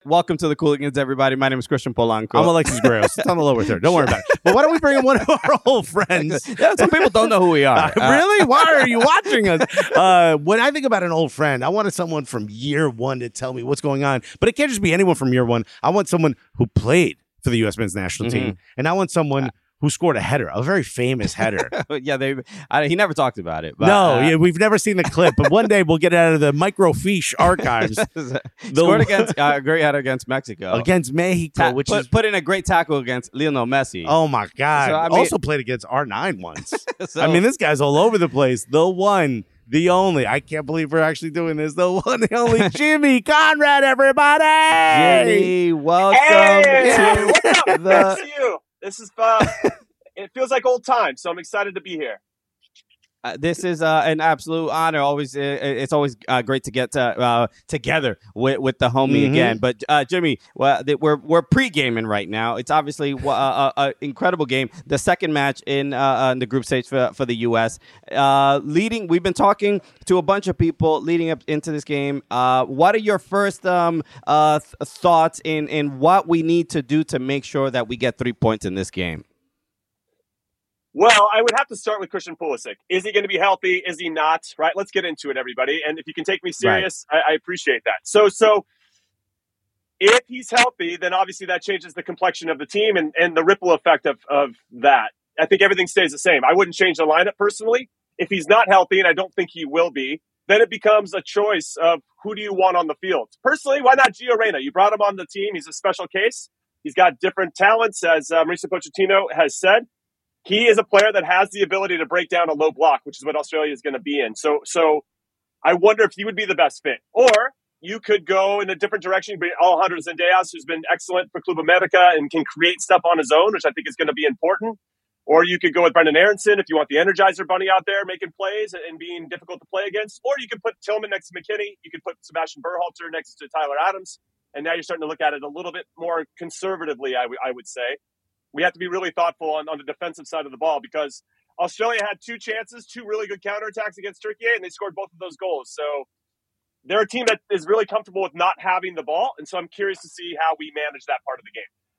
Welcome to the Cooligans, everybody. My name is Christian Polanco. I'm Alexis Grails. It's on the lower third. Don't worry about it. But why don't we bring in one of our old friends? Yeah, some people don't know who we are. Really? Why are you watching us? When I think about an old friend, I wanted someone from year one to tell me what's going on. But it can't just be anyone from year one. I want someone who played for the U.S. men's national team. And I want someone who scored a header, a very famous header. He never talked about it. But, No, we've never seen the clip, but one day we'll get it out of the microfiche archives. Scored against a great header against Mexico. Against Mexico, which is put in a great tackle against Lionel Messi. Oh my God! So, I mean, also played against R9 once. I mean, this guy's all over the place. The one, the only. I can't believe we're actually doing this. The one, the only. Jimmy Conrad, everybody. Jimmy, welcome. Hey, what's up? Nice to see you. This is it feels like old times, so I'm excited to be here. This is an absolute honor. It's always great to get together with the homie again. But Jimmy, we're pre-gaming right now. It's obviously an incredible game. The second match in the group stage for the U.S. We've been talking to a bunch of people leading up into this game. What are your first thoughts in what we need to do to make sure that we get 3 points in this game? Well, I would have to start with Christian Pulisic. Is he going to be healthy? Is he not? Right? Let's get into it, everybody. And if you can take me serious, right. I appreciate that. So if he's healthy, then obviously that changes the complexion of the team and the ripple effect of that. I think everything stays the same. I wouldn't change the lineup personally. If he's not healthy, and I don't think he will be, then it becomes a choice of who do you want on the field. Personally, why not Gio Reyna? You brought him on the team. He's a special case. He's got different talents, as Mauricio Pochettino has said. He is a player that has the ability to break down a low block, which is what Australia is going to be in. So I wonder if he would be the best fit. Or you could go in a different direction. Alejandro Zendejas, who's been excellent for Club America and can create stuff on his own, which I think is going to be important. Or you could go with Brendan Aronson if you want the Energizer Bunny out there making plays and being difficult to play against. Or you could put Tillman next to McKinney. You could put Sebastian Berhalter next to Tyler Adams. And now you're starting to look at it a little bit more conservatively, I would say. We have to be really thoughtful on the defensive side of the ball because Australia had two really good counterattacks against Turkey, and they scored both of those goals. So they're a team that is really comfortable with not having the ball, and so I'm curious to see how we manage that part of the game.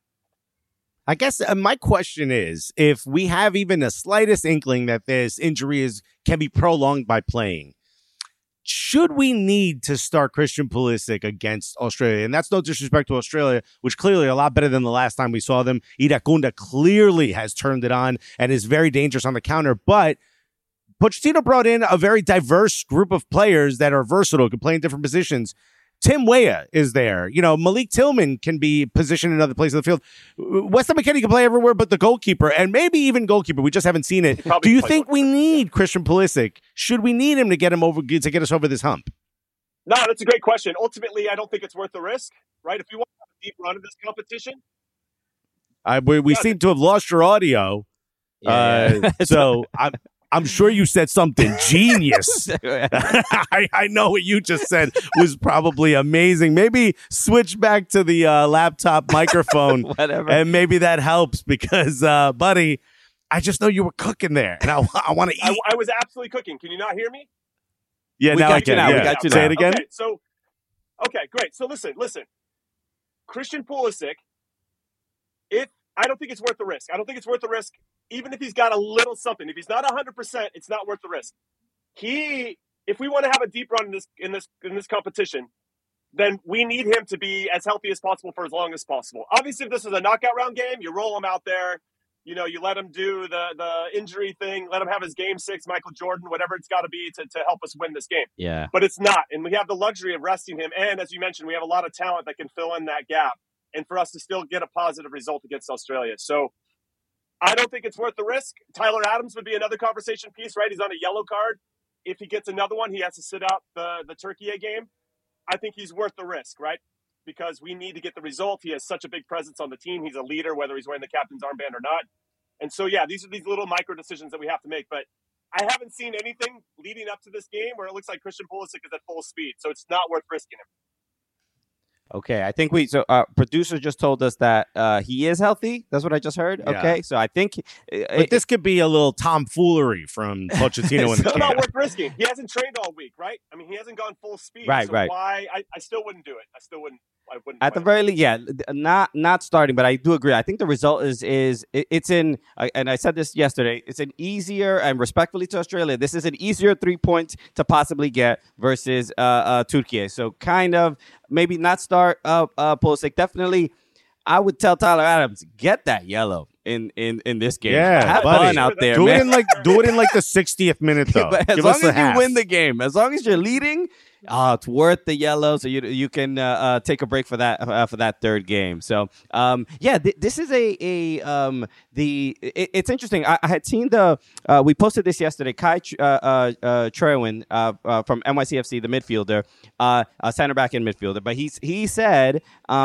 I guess my question is, if we have even the slightest inkling that this injury can be prolonged by playing, should we need to start Christian Pulisic against Australia? And that's no disrespect to Australia, which clearly are a lot better than the last time we saw them. Iracunda clearly has turned it on and is very dangerous on the counter. But Pochettino brought in a very diverse group of players that are versatile, can play in different positions. Tim Weah is there. Malik Tillman can be positioned in other places of the field. Weston McKennie can play everywhere but the goalkeeper, and maybe even goalkeeper. We just haven't seen it. Do you think we need Christian Pulisic? Should we need him to get us over this hump? No, that's a great question. Ultimately, I don't think it's worth the risk, right? If you want to have a deep run in this competition. We seem to have lost your audio. Yeah. So I'm sure you said something genius. I know what you just said was probably amazing. Maybe switch back to the laptop microphone. Whatever. And maybe that helps because, buddy, I just know you were cooking there. And I want to eat. I was absolutely cooking. Can you not hear me? Yeah, now I can. We got you now. Say it again. Okay, great. So listen. Christian Pulisic, I don't think it's worth the risk. I don't think it's worth the risk. Even if he's got a little something, if he's not 100%, it's not worth the risk. If we want to have a deep run in this competition, then we need him to be as healthy as possible for as long as possible. Obviously, if this is a knockout round game, you roll him out there. You let him do the injury thing, let him have his game 6, Michael Jordan, whatever it's got to be to help us win this game. Yeah. But it's not, and we have the luxury of resting him. And as you mentioned, we have a lot of talent that can fill in that gap, and for us to still get a positive result against Australia. So I don't think it's worth the risk. Tyler Adams would be another conversation piece, right? He's on a yellow card. If he gets another one, he has to sit out the Turkey game. I think he's worth the risk, right? Because we need to get the result. He has such a big presence on the team. He's a leader, whether he's wearing the captain's armband or not. And so, yeah, these are these little micro decisions that we have to make. But I haven't seen anything leading up to this game where it looks like Christian Pulisic is at full speed. So it's not worth risking him. Okay, I think producer just told us that he is healthy. That's what I just heard. Yeah. Okay, so I think but this could be a little tomfoolery from Pochettino in the It's not worth risking. He hasn't trained all week, right? I mean, he hasn't gone full speed. Right. Why? I still wouldn't do it. I still wouldn't. wouldn't. At the very least, yeah, not starting, but I do agree. I think the result is it's in, and I said this yesterday. It's an easier, and respectfully to Australia, this is an easier 3 points to possibly get versus Turkey. So kind of maybe not start Pulisic. Definitely, I would tell Tyler Adams, get that yellow in this game. Yeah, have buddy. fun out there, do man. Do it in like the 60th minute though. But as Give long us as a you half. win the game, as long as you're leading, it's worth the yellow. So you can take a break for that third game. So this is it's interesting. I had seen we posted this yesterday. Kai Trewin from NYCFC, the midfielder, center back and midfielder, but he said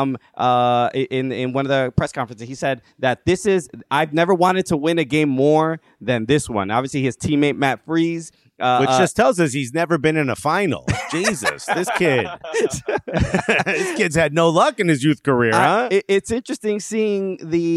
in one of the press conferences, he said that I've never wanted to win a game more than this one. Obviously, his teammate Matt Freese. Which just tells us he's never been in a final. Jesus, this kid's had no luck in his youth career, huh? It's interesting seeing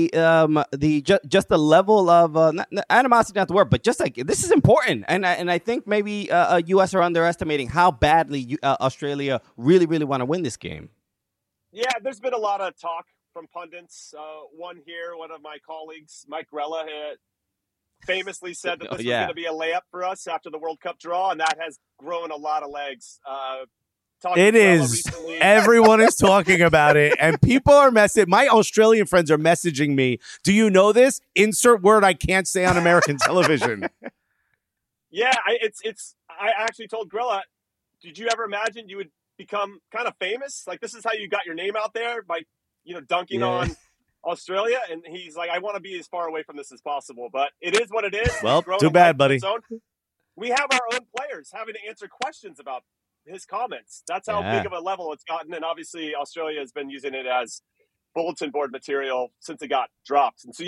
just the level of animosity, not the word, but just like this is important, and I think maybe U.S. are underestimating how badly Australia really want to win this game. Yeah, there's been a lot of talk from pundits. One of my colleagues, Mike Grella, famously said that this was going to be a layup for us after the World Cup draw, and that has grown a lot of legs. It is. Everyone is talking about it, and people are my Australian friends are messaging me, do you know this? Insert word I can't say on American television. Yeah, I actually told Grella, did you ever imagine you would become kind of famous? Like, this is how you got your name out there, by dunking on Australia, and he's like, I want to be as far away from this as possible, but it is what it is. Well, too bad, buddy. We have our own players having to answer questions about his comments. That's how big of a level it's gotten, and obviously Australia has been using it as bulletin board material since it got dropped. And so,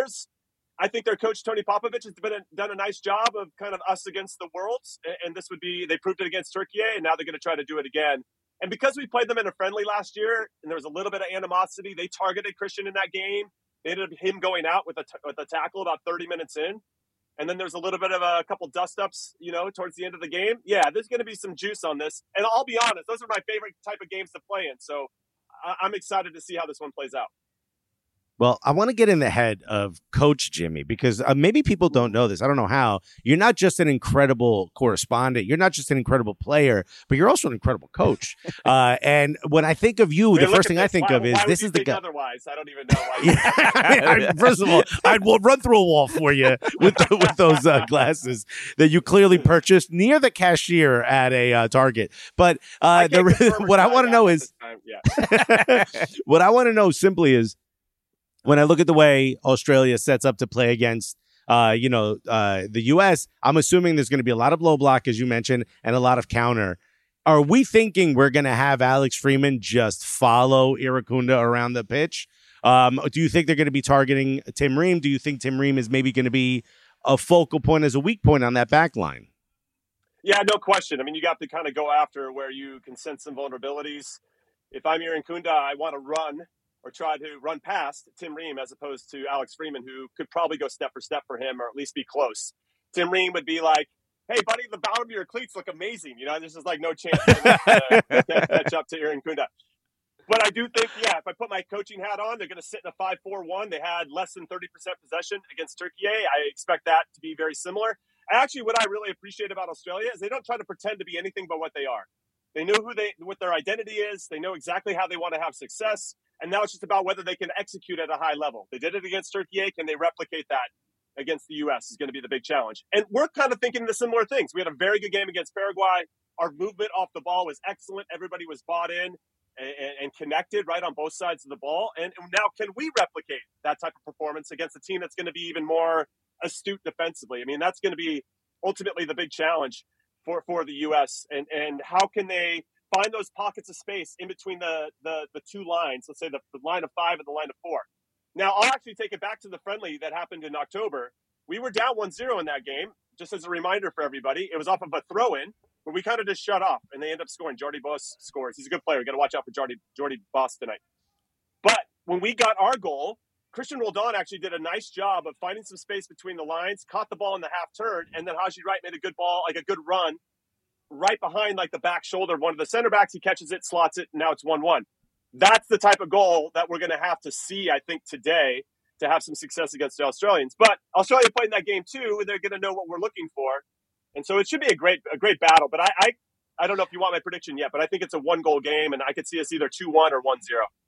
I think their coach Tony Popovich has done a nice job of kind of us against the world, and they proved it against Turkey, and now they're going to try to do it again. And because we played them in a friendly last year, and there was a little bit of animosity, they targeted Christian in that game. They ended up him going out with a tackle about 30 minutes in. And then there's a little bit of a couple dust-ups, towards the end of the game. Yeah, there's going to be some juice on this. And I'll be honest, those are my favorite type of games to play in. So I'm excited to see how this one plays out. Well, I want to get in the head of Coach Jimmy, because maybe people don't know this. I don't know how. You're not just an incredible correspondent. You're not just an incredible player, but you're also an incredible coach. And when I think of you, the first thing I think of is this is the guy. Otherwise, I don't even know why. First of all, I will run through a wall for you with those glasses that you clearly purchased near the cashier at a Target. But what I want to know is, what I want to know simply is, when I look at the way Australia sets up to play against, the U.S., I'm assuming there's going to be a lot of low block, as you mentioned, and a lot of counter. Are we thinking we're going to have Alex Freeman just follow Irukunda around the pitch? Do you think they're going to be targeting Tim Ream? Do you think Tim Ream is maybe going to be a focal point as a weak point on that back line? Yeah, no question. I mean, you got to kind of go after where you can sense some vulnerabilities. If I'm Irukunda, I want to run or try to run past Tim Ream as opposed to Alex Freeman, who could probably go step for step for him or at least be close. Tim Ream would be like, hey, buddy, the bottom of your cleats look amazing. There's just like no chance to catch up to Irukunda. But I do think, if I put my coaching hat on, they're going to sit in a 5-4-1. They had less than 30% possession against Turkey. I expect that to be very similar. Actually, what I really appreciate about Australia is they don't try to pretend to be anything but what they are. They know what their identity is. They know exactly how they want to have success. And now it's just about whether they can execute at a high level. They did it against Turkey. Can they replicate that against the U.S. is going to be the big challenge. And we're kind of thinking the similar things. We had a very good game against Paraguay. Our movement off the ball was excellent. Everybody was bought in and connected right on both sides of the ball. And now can we replicate that type of performance against a team that's going to be even more astute defensively? I mean, that's going to be ultimately the big challenge for the U.S. And how can they find those pockets of space in between the two lines, let's say the line of 5 and the line of 4. Now, I'll actually take it back to the friendly that happened in October. We were down 1-0 in that game, just as a reminder for everybody. It was off of a throw-in, but we kind of just shut off, and they end up scoring. Jordy Boss scores. He's a good player. You got to watch out for Jordy Boss tonight. But when we got our goal, Christian Roldan actually did a nice job of finding some space between the lines, caught the ball in the half turn, and then Haji Wright made a good ball, like a good run, right behind like the back shoulder of one of the center backs. He catches it, slots it, and now it's 1-1. that's the type of goal that we're going to have to see, I think, today to have some success against the Australians. But Australia played in that game too, and they're going to know what we're looking for. And so it should be a great battle. But I don't know if you want my prediction yet, but I think it's a 1-goal game, and I could see us either 2-1 or 1-0.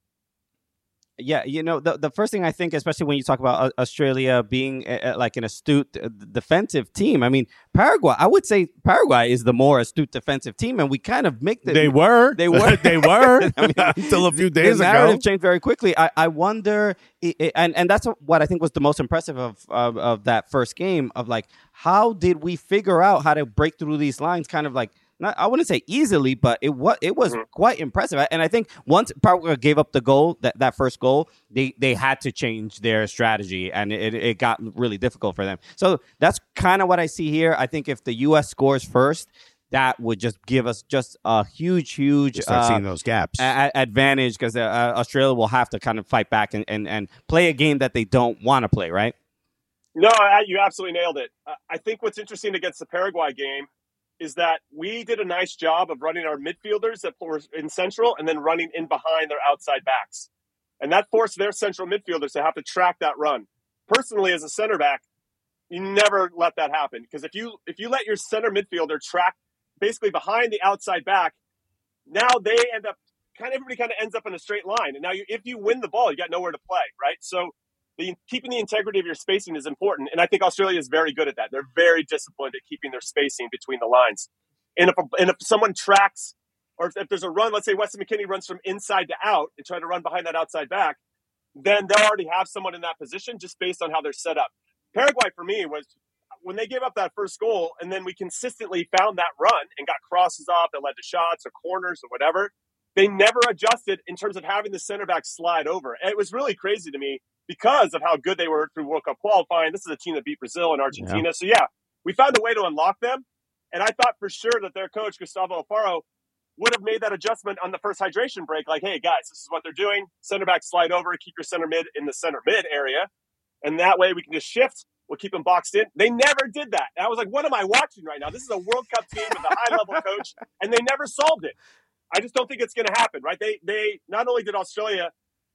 Yeah, the first thing I think, especially when you talk about Australia being like an astute defensive team, I mean, Paraguay, I would say Paraguay is the more astute defensive team, and we kind of make They were. They were. I mean, until a few days the ago. narrative changed very quickly. I wonder, and that's what I think was the most impressive of that first game, of like, how did we figure out how to break through these lines kind of like, I wouldn't say easily, but it was quite impressive. And I think once Paraguay gave up the goal, that first goal, they had to change their strategy, and it got really difficult for them. So that's kind of what I see here. I think if the U.S. scores first, that would just give us just a huge start seeing those gaps advantage, because Australia will have to kind of fight back and play a game that they don't want to play, right? No, you absolutely nailed it. I think what's interesting against the Paraguay game is that we did a nice job of running our midfielders that were in central and then running in behind their outside backs. And that forced their central midfielders to have to track that run. Personally, as a center back, you never let that happen, because if you let your center midfielder track basically behind the outside back, now they end up everybody ends up in a straight line. And now if you win the ball, you got nowhere to play, right? So keeping the integrity of your spacing is important, and I think Australia is very good at that. They're very disciplined at keeping their spacing between the lines. And if someone tracks, or if there's a run, let's say Weston McKennie runs from inside to out and try to run behind that outside back, then they'll already have someone in that position just based on how they're set up. Paraguay, for me, was when they gave up that first goal, and then we consistently found that run and got crosses off that led to shots or corners or whatever, they never adjusted in terms of having the center back slide over. And it was really crazy to me, because of how good they were through World Cup qualifying. This is a team that beat Brazil and Argentina. Yeah. So, we found a way to unlock them. And I thought for sure that their coach, Gustavo Alfaro, would have made that adjustment on the first hydration break. Like, hey, guys, this is what they're doing. Center back slide over, keep your center mid in the center mid area. And that way we can just shift. We'll keep them boxed in. They never did that. And I was like, what am I watching right now? This is a World Cup team with a high-level coach, and they never solved it. I just don't think it's going to happen, right? They not only did Australia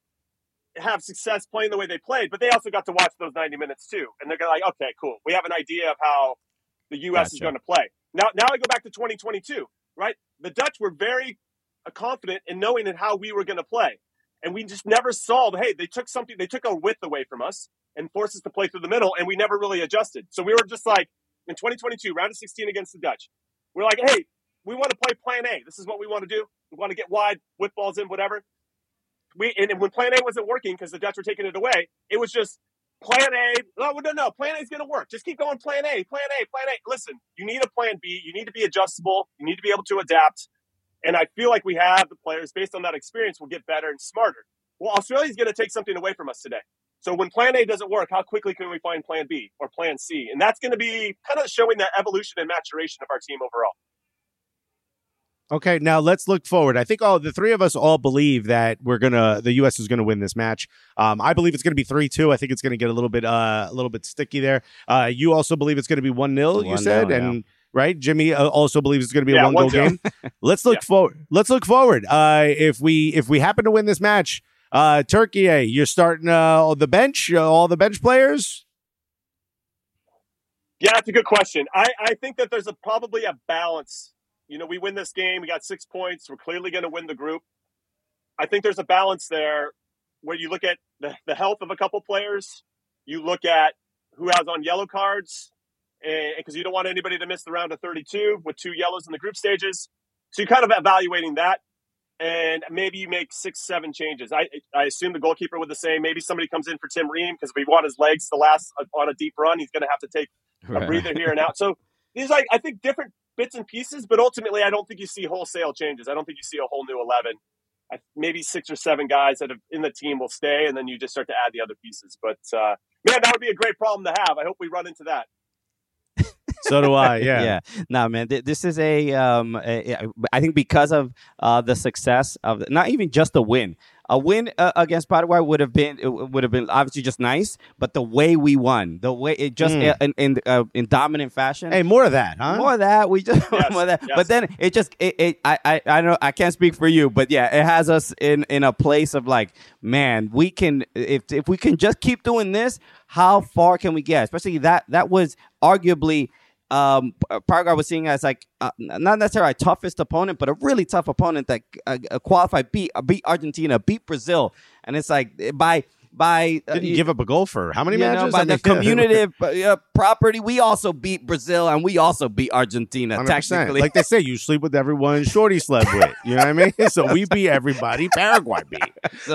have success playing the way they played, but they also got to watch those 90 minutes too. And they're like, okay, cool. We have an idea of how the U.S. is going to play. Now I go back to 2022, right? The Dutch were very confident in knowing how we were going to play. And we just never solved, hey, they took a width away from us and forced us to play through the middle, and we never really adjusted. So we were just like, in 2022, round of 16 against the Dutch, we're like, hey, we want to play plan A. This is what we want to do. We want to get wide, whip balls in, whatever. And when plan A wasn't working because the Dutch were taking it away, it was just plan A. No, plan A is going to work. Just keep going plan A. Listen, you need a plan B. You need to be adjustable. You need to be able to adapt. And I feel like we have the players, based on that experience, will get better and smarter. Well, Australia's going to take something away from us today. So when plan A doesn't work, how quickly can we find plan B or plan C? And that's going to be kind of showing the evolution and maturation of our team overall. Okay, now let's look forward. I think the three of us all believe that the U.S. is gonna win this match. I believe it's gonna be 3-2. I think it's gonna get a little bit sticky there. You also believe it's gonna be 1-0. You said, and right, Jimmy also believes it's gonna be a 1-goal game. Let's look forward. Let's look forward. If we happen to win this match, Turkey, you're starting the bench, all the bench players. Yeah, that's a good question. I think that there's probably a balance. We win this game. We got 6 points. We're clearly going to win the group. I think there's a balance there where you look at the health of a couple players. You look at who has on yellow cards, because you don't want anybody to miss the round of 32 with 2 yellows in the group stages. So you're kind of evaluating that, and maybe you make 6-7 changes. I assume the goalkeeper would the same. Maybe somebody comes in for Tim Ream because if we want his legs to last on a deep run, he's going to have to take a breather here and out. So these I think different bits and pieces, but ultimately I don't think you see wholesale changes. I don't think you see a whole new 11. Maybe 6 or 7 guys that have in the team will stay, and then you just start to add the other pieces. But man, that would be a great problem to have. I hope we run into that. So do I. Yeah. No, man. This is I think because of the success of not even just the win, a win against Paraguay would have been obviously just nice, but the way we won, the way it just in dominant fashion. Hey, more of that, huh? More of that. We just more of that. Yes. But then it just I know I can't speak for you, but yeah, it has us in a place of like, man, we can if we can just keep doing this, how far can we get? Especially that was arguably. Paraguay was seeing as like not necessarily a toughest opponent, but a really tough opponent that qualified, beat Argentina, beat Brazil, and it's like by didn't give up a goal for how many matches? By the community property, we also beat Brazil and we also beat Argentina. 100%. Technically, Like they say, you sleep with everyone Shorty slept with. You know what I mean? So we beat everybody. Paraguay beat.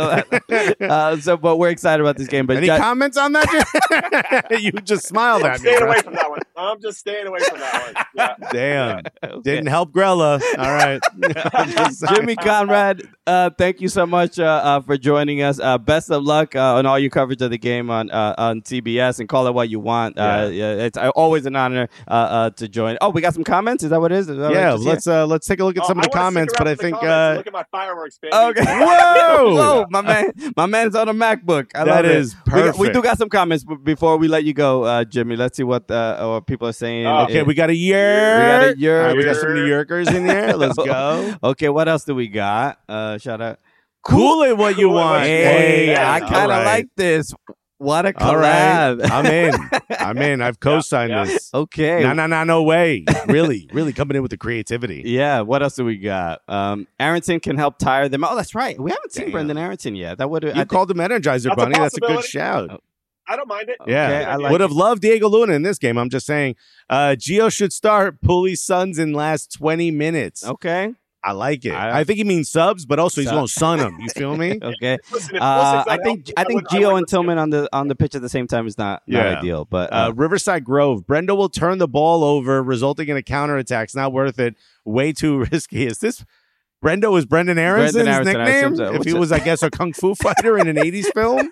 But we're excited about this game. But any comments on that? You just smiled at me. Staying away from that one. I'm just staying away from that one. Yeah. Damn. Didn't help Grella. All right. Jimmy Conrad, thank you so much for joining us. Best of luck on all your coverage of the game on TBS, and call it what you want. It's always an honor to join. Oh, we got some comments. Is that what it is? Let's take a look at some of the comments. But I think look at my fireworks, baby. Okay. Whoa, my man's on a MacBook. That is perfect. We do got some comments before we let you go, Jimmy. Let's see what people are saying. Okay, we got a yerk. We got some New Yorkers in here. Let's go. Okay, what else do we got? Shout out. Cool it what you want. Hey, I kind of like this. What a collab. Right. I'm in. I've co-signed this. Okay. No way. Really coming in with the creativity. Yeah. What else do we got? Aronson can help tire them. Oh, that's right. We haven't seen Brendan Aronson yet. That would have. Called him Energizer Bunny. That's a good shout. I don't mind it. Yeah. Okay, I like would have loved Diego Luna in this game. I'm just saying. Gio should start Pulley Suns in last 20 minutes. Okay. I like it. I think he means subs, but also he's going to sun them. You feel me? Okay. Listen, I think Gio and Tillman on the pitch at the same time is not ideal. But Riverside Grove, Brendo will turn the ball over, resulting in a counterattack. It's not worth it. Way too risky. Is this Brendo is Brendan Aronson's nickname? So. If he was, I guess, a kung fu fighter in an 80s film?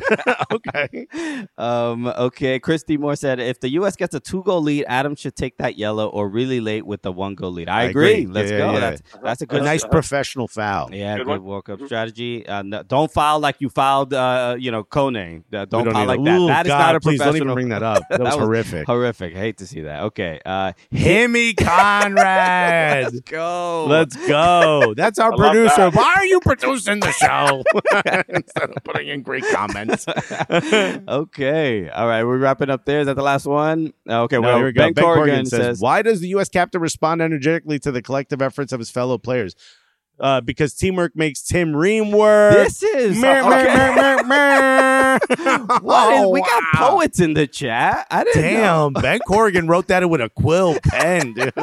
Okay. Okay. Christy Moore said, if the U.S. gets a 2-goal lead, Adams should take that yellow or really late with the 1-goal lead. I agree. Let's go. Yeah. That's a good nice professional foul. Yeah, good World Cup strategy. No, don't foul like you fouled, Kone. Don't foul like that. That is not a please professional. don't even bring that up. That was horrific. Horrific. I hate to see that. Okay. Himmy Conrad. Let's go. That's our producer. Why are you producing the show? Instead of putting in great comments. Okay. All right. We're wrapping up there. Is that the last one? Okay. Well, here we go. Ben Corrigan says, why does the U.S. captain respond energetically to the collective efforts of his fellow players? Because teamwork makes Tim Ream work. This is we got poets in the chat. I didn't know. Ben Corrigan wrote that with a quill pen, dude.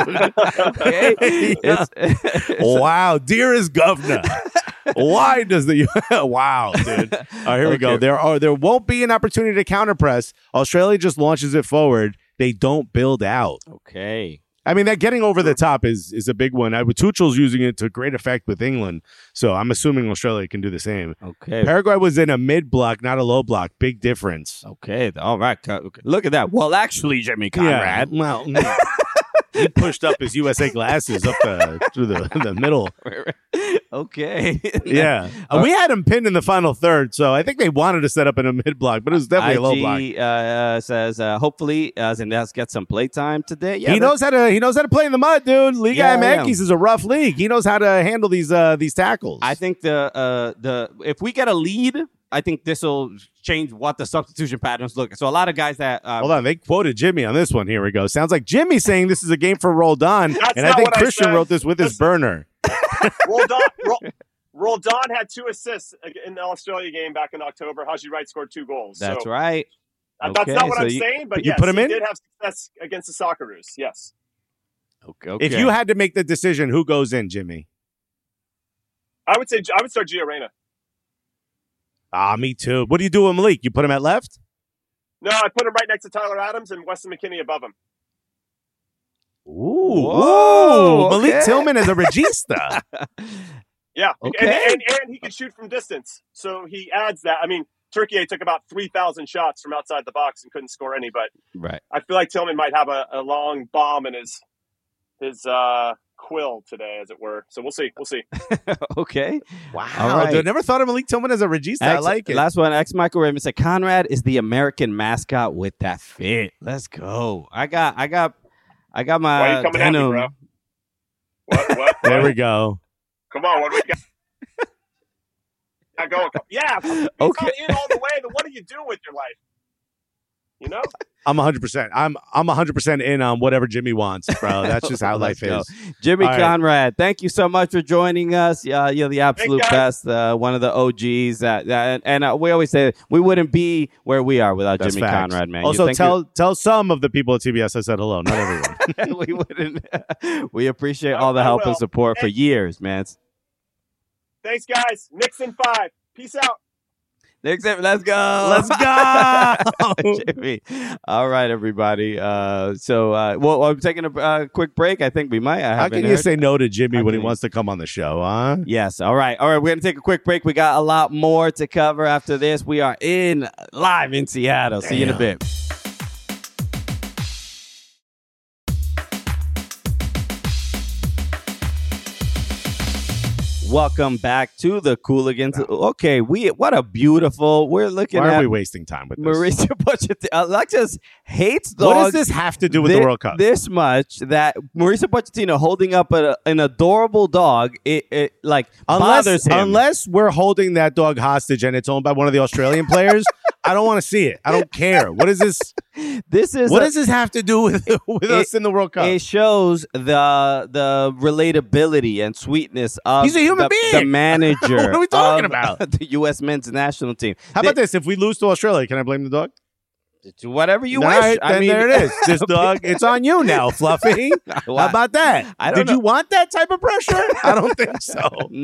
Wow, dearest governor. Why does the wow, dude? All right, here we go. There won't be an opportunity to counterpress. Australia just launches it forward. They don't build out. Okay. I mean, that getting over the top is a big one. Tuchel's using it to great effect with England, so I'm assuming Australia can do the same. Okay. Paraguay was in a mid block, not a low block. Big difference. Okay. All right. Okay. Look at that. Well, actually, Jimmy Conrad. Yeah. Well, he pushed up his USA glasses up through the middle. Okay. Yeah. We had him pinned in the final third, so I think they wanted to set up in a mid block, but it was definitely a low block. Says hopefully Zendejas gets some play time today. Yeah, he knows how to play in the mud, dude. Liga MX is a rough league. He knows how to handle these tackles. I think if we get a lead, I think this will change what the substitution patterns look. So a lot of guys that hold on, they quoted Jimmy on this one. Here we go. Sounds like Jimmy saying this is a game for Roldan, and I think Christian wrote this with his burner. Roldan had 2 assists in the Australia game back in October. Haji Wright scored 2 goals. That's right. That's not what I'm saying, but you put him in? He did have success against the Socceroos. Yes. Okay. If you had to make the decision, who goes in, Jimmy? I would start Gio Reyna. Me too. What do you do with Malik? You put him at left? No, I put him right next to Tyler Adams and Weston McKennie above him. Ooh. Whoa, Malik Tillman is a regista. Yeah. Okay. And he can shoot from distance. So he adds that. I mean, Turkey took about 3,000 shots from outside the box and couldn't score any, but right. I feel like Tillman might have a long bomb in his quill today, as it were. So we'll see. Okay. Wow. All right. I never thought of Malik Tillman as a regista. I like it. Last one. Michael Raymond said Conrad is the American mascot with that fit. Let's go. I got my Why are you coming denim. at me, bro? What? There we go. Come on, what do we got? Yeah, Okay. in all the way, then what do you do with your life? You know? I'm 100%. I'm 100% in on whatever Jimmy wants, bro. That's just how life Let's is. go. Jimmy All right. Conrad, thank you so much for joining us. You're the absolute Thanks, best, one of the OGs. And we always say we wouldn't be where we are without That's Jimmy facts. Conrad, man. Also, tell some of the people at TBS I said hello. Not everyone. we wouldn't. We appreciate I all the help will. and support for years, man. Thanks, guys. Nixon 5. Peace out. Let's go. Let's go. Jimmy. All right, everybody. Well, I'm taking a quick break. I think we might. How can you say no to Jimmy How when he can you- wants to come on the show, huh? Yes. All right. We're going to take a quick break. We got a lot more to cover after this. We are live in Seattle. See you in a bit. Welcome back to the Cooligans. Okay, we're looking Why at are we wasting time with this? Mauricio Pochettino. Alexis hates dogs. What does this have to do with the World Cup? This much that Mauricio Pochettino holding up an adorable dog, it bothers him. Unless we're holding that dog hostage and it's owned by one of the Australian players, I don't want to see it. I don't care. What is this? What does this have to do with us in the World Cup? It shows the relatability and sweetness of He's a human being. the manager. What are we talking of about? The U.S. men's national team. How about this? If we lose to Australia, can I blame the dog? Do whatever you All wish. right, I then mean, there it is. This dog, it's on you now, Fluffy. How about that? I don't Did know. you want that type of pressure? I don't think so.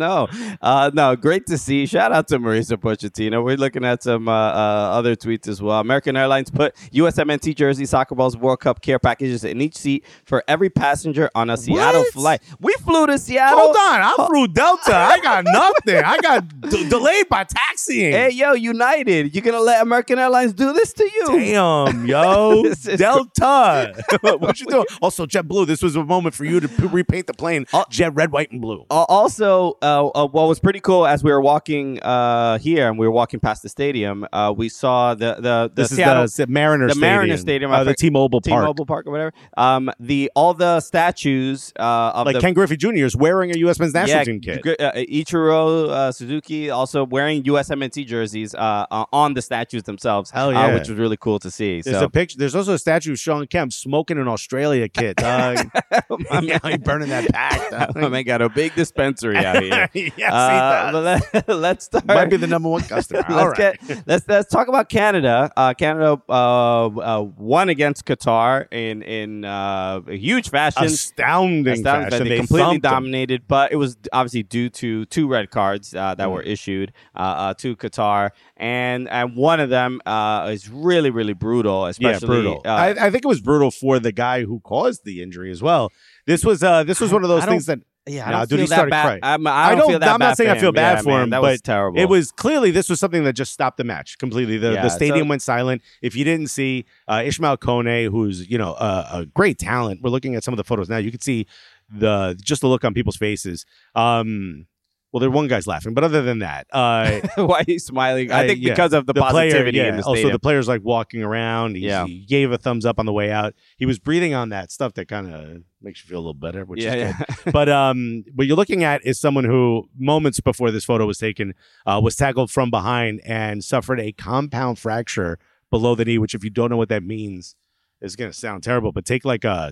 No, great to see. Shout out to Mauricio Pochettino. We're looking at some other tweets as well. American Airlines put USMNT jersey soccer balls World Cup care packages in each seat for every passenger on a Seattle flight. We flew to Seattle. Hold on, I flew Delta. I got nothing. I got delayed by taxiing. Hey, yo, United, you gonna let American Airlines do this to you? Damn, yo. This is Delta. What you doing? Also, JetBlue, this was a moment for you to repaint the plane jet red, white, and blue. Also, what was pretty cool as we were walking here and we were walking past the stadium, we saw the Seattle, is the Mariner Stadium. Mariner Stadium, The T-Mobile Park. T-Mobile Park or whatever. All the statues of Ken Griffey Jr. is wearing a U.S. men's national team kit. Ichiro Suzuki also wearing USMNT jerseys on the statues themselves. Hell yeah. Which was really cool to see. There's a picture. There's also a statue of Sean Kemp smoking an Australia kit, dog. He burning that pack, dog. My man got a big dispensary out here. Yes, he does. Let's start. Might be the number one customer. All right. Let's talk about Canada. Canada won against Qatar in huge fashion. Astounding fashion. They completely dominated, but it was obviously due to 2 red cards that were issued to Qatar, and one of them is really, really brutal. Especially, brutal. I think it was brutal for the guy who caused the injury as well. This was one of those things that. Yeah, I nah, don't dude, feel he that started bad. crying. I don't feel that I'm bad not saying for I feel him. bad Yeah, for man, him, that but was terrible. it was clearly this was something that just stopped the match completely. The stadium so- went silent. If you didn't see Ishmael Kone, who's a great talent, we're looking at some of the photos now. You can see just the look on people's faces. Well, there one guy's laughing, but other than that, why are you smiling? I think because of the positivity in the stadium. Also, the player's like walking around. He gave a thumbs up on the way out. He was breathing on that stuff that kind of makes you feel a little better, which is good. But what you're looking at is someone who moments before this photo was taken was tackled from behind and suffered a compound fracture below the knee, which if you don't know what that means, it's going to sound terrible, but take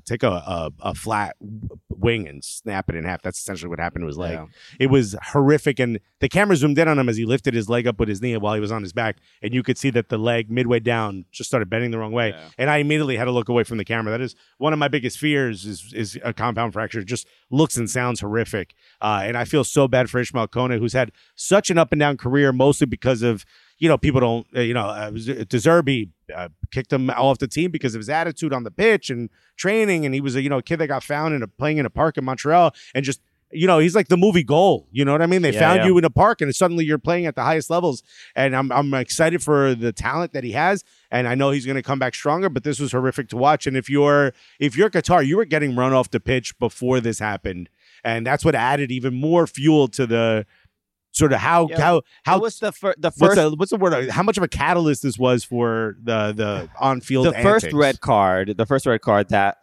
a flat wing and snap it in half. That's essentially what happened to his leg. Yeah. It was horrific, and the camera zoomed in on him as he lifted his leg up with his knee while he was on his back, and you could see that the leg midway down just started bending the wrong way. Yeah. And I immediately had to look away from the camera. That is one of my biggest fears is a compound fracture. It just looks and sounds horrific, and I feel so bad for Ishmael Kone, who's had such an up and down career, mostly because of people don't, De Zerbi kicked him off the team because of his attitude on the pitch and training. And he was a kid that got found playing in a park in Montreal and just, he's like the movie Goal. You know what I mean? They found you in a park and suddenly you're playing at the highest levels. And I'm excited for the talent that he has. And I know he's going to come back stronger, but this was horrific to watch. And if you're Qatar, you were getting run off the pitch before this happened. and that's what added even more fuel to the sort of how was the first what's the word? How much of a catalyst this was for the on field. The first red card that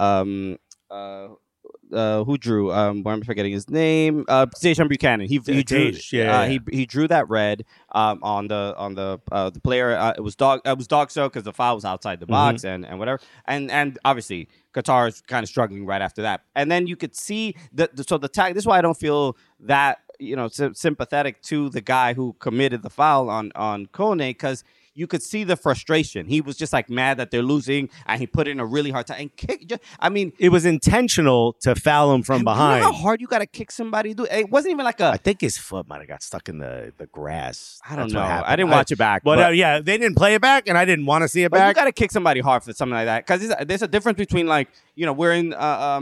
who drew? Why am I forgetting his name? Dejan Buchanan. He drew. He drew that red on the player. It was dog so because the foul was outside the box and whatever. And obviously Qatar is kind of struggling right after that. And then you could see the tag. This is why I don't feel that sympathetic to the guy who committed the foul on Kone, because you could see the frustration. He was just like mad that they're losing, and he put in a really hard time and kick. It was intentional to foul him from behind. You know how hard you got to kick somebody? It wasn't even like I think his foot might have got stuck in the grass. I don't know. I didn't watch it back. But they didn't play it back, and I didn't want to see it back. You got to kick somebody hard for something like that, because there's a difference between we're in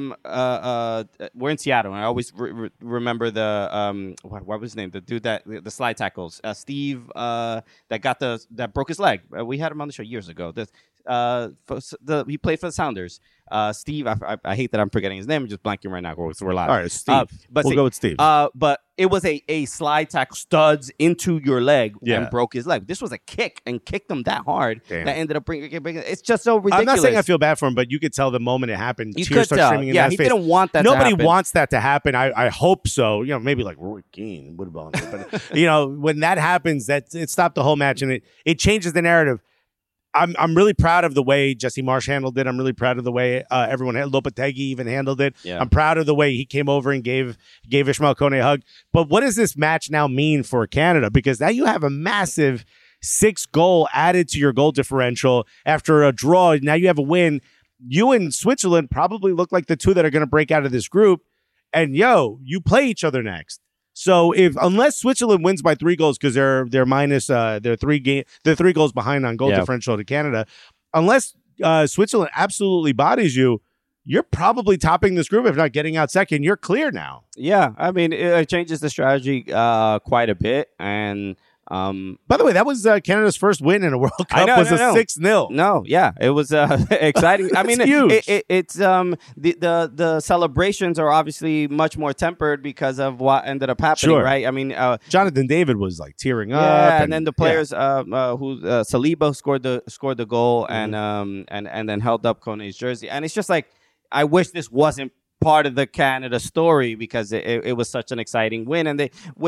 Seattle, and I always remember the what was his name? The dude the slide tackles, Steve, that broke his leg. We had him on the show years ago. He played for the Sounders. Steve, I hate that I'm forgetting his name. I'm just blanking right now. So we're live. All right, Steve. We'll go with Steve. But it was a slide tackle, studs into your leg and broke his leg. This was a kick and kicked him that hard that ended up bringing. It's just so ridiculous. I'm not saying I feel bad for him, but you could tell the moment it happened. You tears could tell. Streaming in his face. Didn't want that. Nobody to happen. wants that to happen. I hope so. Maybe like Roy Keane would have gone there, but when that happens, it stopped the whole match, and it changes the narrative. I'm really proud of the way Jesse Marsh handled it. I'm really proud of the way everyone Lopetegui even handled it. Yeah. I'm proud of the way he came over and gave Ishmael Kone a hug. But what does this match now mean for Canada? Because now you have a massive 6-goal added to your goal differential after a draw. Now you have a win. You and Switzerland probably look like the two that are going to break out of this group. And you play each other next. So unless Switzerland wins by 3 goals because they're minus they're 3 goals behind on goal differential to Canada, unless Switzerland absolutely bodies you, you're probably topping this group. If not getting out second, you're clear now. Yeah, I mean it changes the strategy quite a bit. And by the way, that was Canada's first win in a World Cup. A 6-0. No, yeah, it was exciting. I mean, huge. It's the celebrations are obviously much more tempered because of what ended up happening, right? I mean, Jonathan David was like tearing up, and then the players Saliba scored the goal and then held up Kone's jersey, and it's just like I wish this wasn't part of the Canada story because it was such an exciting win, and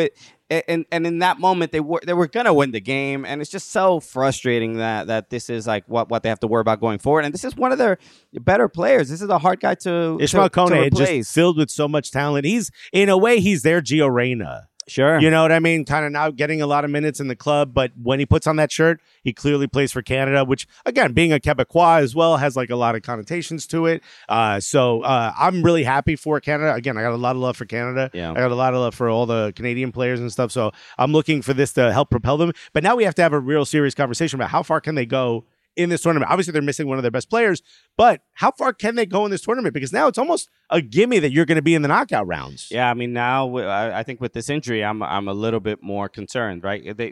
and in that moment they were gonna win the game, and it's just so frustrating that this is like what they have to worry about going forward. And this is one of their better players. This is a hard guy to Ishmael Kone, replace. Just filled with so much talent. He's in a way he's their Gio Reyna. Sure. You know what I mean? Kind of now getting a lot of minutes in the club, but when he puts on that shirt, he clearly plays for Canada, which, again, being a Quebecois as well, has like a lot of connotations to it. So I'm really happy for Canada. Again, I got a lot of love for Canada. Yeah. I got a lot of love for all the Canadian players and stuff. So I'm looking for this to help propel them. But now we have to have a real serious conversation about how far can they go in this tournament. Obviously, they're missing one of their best players, but how far can they go in this tournament? Because now it's almost a gimme that you're going to be in the knockout rounds. Yeah, I mean, now I think with this injury, I'm a little bit more concerned, right? A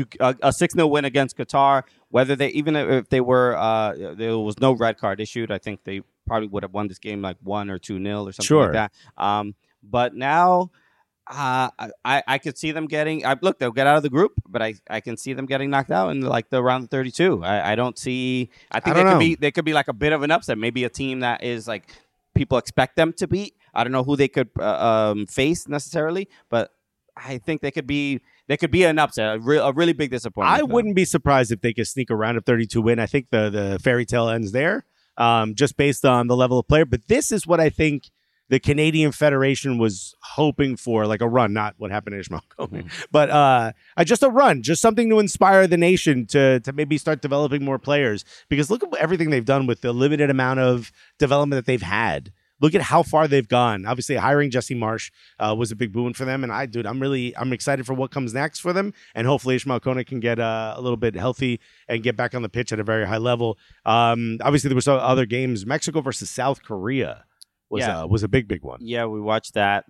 6-0 win against Qatar, whether even if they were there was no red card issued, I think they probably would have won this game like 1 or 2-0 or something like that. But now I could see them getting. Look, they'll get out of the group, but I can see them getting knocked out in like the round of 32. I don't see. I think they could be like a bit of an upset. Maybe a team that is like people expect them to beat. I don't know who they could face necessarily, but I think they could be an upset, a really big disappointment. I wouldn't be surprised if they could sneak a round of 32 win. I think the fairy tale ends there, just based on the level of player. But this is what I think the Canadian Federation was hoping for, like a run, not what happened to Ishmael Kone, but just a run, just something to inspire the nation to maybe start developing more players. Because look at everything they've done with the limited amount of development that they've had. Look at how far they've gone. Obviously, hiring Jesse Marsh was a big boon for them, and I'm excited for what comes next for them, and hopefully Ishmael Kone can get a little bit healthy and get back on the pitch at a very high level. Obviously, there were some other games: Mexico versus South Korea. was a big one. Yeah, we watched that.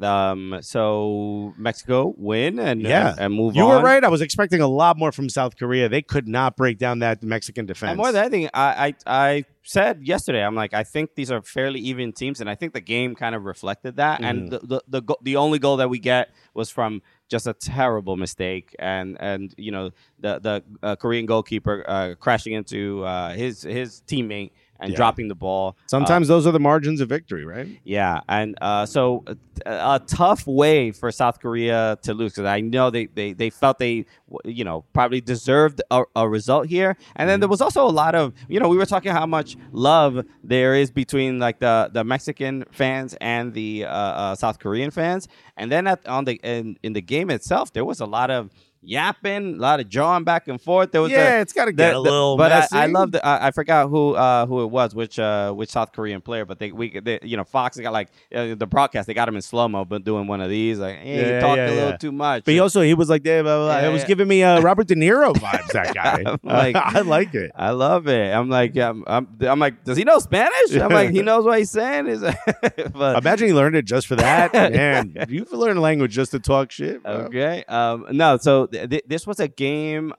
So Mexico win and move on. You were right. I was expecting a lot more from South Korea. They could not break down that Mexican defense. And more than anything, I said yesterday, I'm like, I think these are fairly even teams, and I think the game kind of reflected that. And the only goal that we get was from just a terrible mistake, and the Korean goalkeeper crashing into his teammate and dropping the ball. Sometimes those are the margins of victory, right? Yeah, and so a tough way for South Korea to lose, because I know they felt they probably deserved a result here. And then there was also a lot of, we were talking how much love there is between like the Mexican fans and the South Korean fans. And then in the game itself, there was a lot of yapping, a lot of jawing back and forth. There was it's got to get a little messy. I loved it. I forgot who it was, which South Korean player, but they Fox got like the broadcast, they got him in slow mo, but doing one of these like, hey, you talked a little too much. But he was like, it was giving me Robert De Niro vibes. That guy, like, I like it. I love it. I'm like, does he know Spanish? I'm like, he knows what he's saying. But imagine he learned it just for that. Man, you've learned a language just to talk shit, bro. Okay. No. So this was a game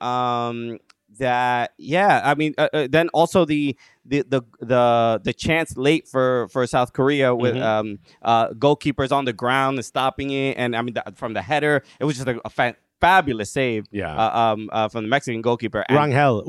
that, I mean, then also the chance late for South Korea with goalkeepers on the ground and stopping it, and I mean from the header, it was just a fabulous save from the Mexican goalkeeper Rangel,